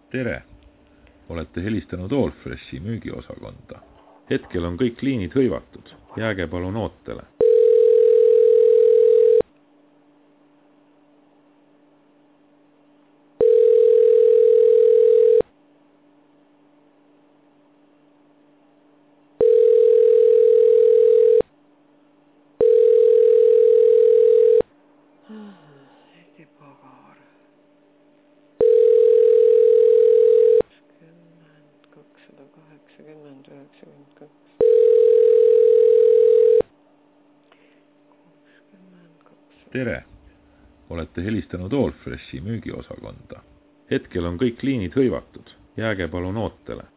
Tere! Olete helistanud Allfreshi müügiosakonda. Hetkel on kõik liinid hõivatud. Jääge palun ootele. Eesti Pagar 280 92 Tere! Olete helistanud Allfreshi müügiosakonda. Hetkel on kõik liinid hõivatud. Jääge palun ootele.